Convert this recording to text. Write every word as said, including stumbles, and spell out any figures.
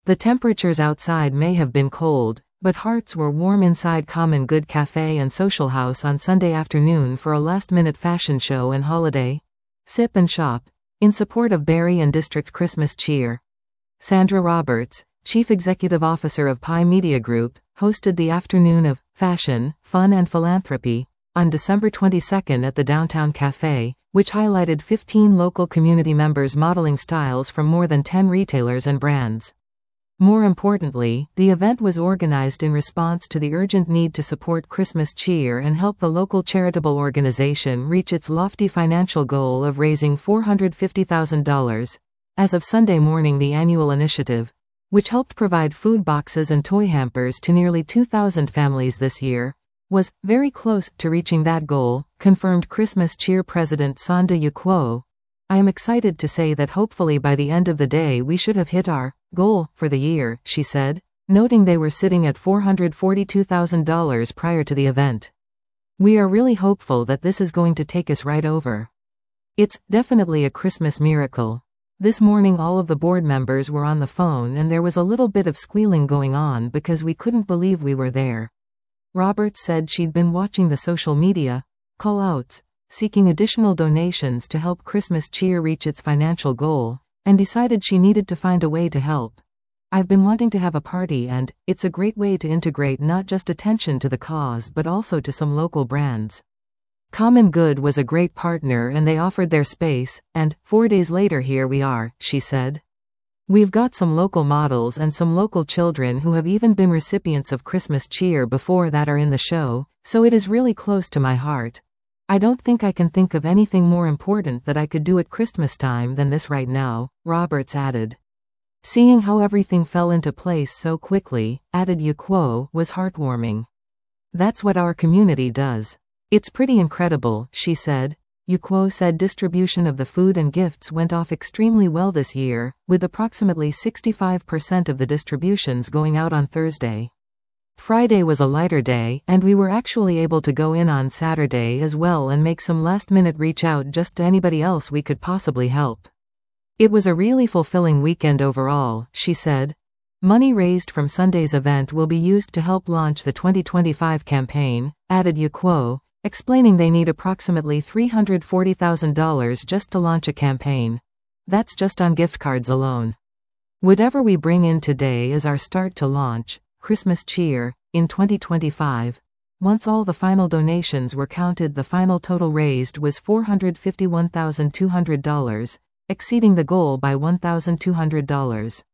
The temperatures outside may have been cold, but hearts were warm inside Common Good Cafe and Social House on Sunday afternoon for a last-minute fashion show and holiday sip and shop in support of Barrie and District Christmas Cheer. Sandra Roberts, Chief Executive Officer of Pi Media Group, hosted the Afternoon of Fashion, Fun and Philanthropy on December twenty-second at the Downtown Cafe, which highlighted fifteen local community members modeling styles from more than ten retailers and brands. More importantly, the event was organized in response to the urgent need to support Christmas cheer and help the local charitable organization reach its lofty financial goal of raising four hundred fifty thousand dollars. As of Sunday morning, the annual initiative, which helped provide food boxes and toy hampers to nearly two thousand families this year, was very close to reaching that goal, confirmed Christmas Cheer President Sonda Ukwo. I am excited to say that hopefully by the end of the day we should have hit our goal for the year, she said, noting they were sitting at four hundred forty-two thousand dollars prior to the event. We are really hopeful that this is going to take us right over. It's definitely a Christmas miracle. This morning all of the board members were on the phone and there was a little bit of squealing going on because we couldn't believe we were there. Roberts said she'd been watching the social media call-outs, seeking additional donations to help Christmas Cheer reach its financial goal, and decided she needed to find a way to help. I've been wanting to have a party and it's a great way to integrate not just attention to the cause but also to some local brands. Common Good was a great partner and they offered their space, and four days later here we are, she said. We've got some local models and some local children who have even been recipients of Christmas Cheer before that are in the show, so it is really close to my heart. I don't think I can think of anything more important that I could do at Christmas time than this right now, Roberts added. Seeing how everything fell into place so quickly, added Ukwo, was heartwarming. That's what our community does. It's pretty incredible, she said. Ukwo said distribution of the food and gifts went off extremely well this year, with approximately sixty-five percent of the distributions going out on Thursday. Friday was a lighter day, and we were actually able to go in on Saturday as well and make some last-minute reach out just to anybody else we could possibly help. It was a really fulfilling weekend overall, she said. Money raised from Sunday's event will be used to help launch the twenty twenty-five campaign, added Ukwo, explaining they need approximately three hundred forty thousand dollars just to launch a campaign. That's just on gift cards alone. Whatever we bring in today is our start to launch Christmas Cheer in twenty twenty-five. Once all the final donations were counted, the final total raised was four hundred fifty-one thousand two hundred dollars, exceeding the goal by one thousand two hundred dollars.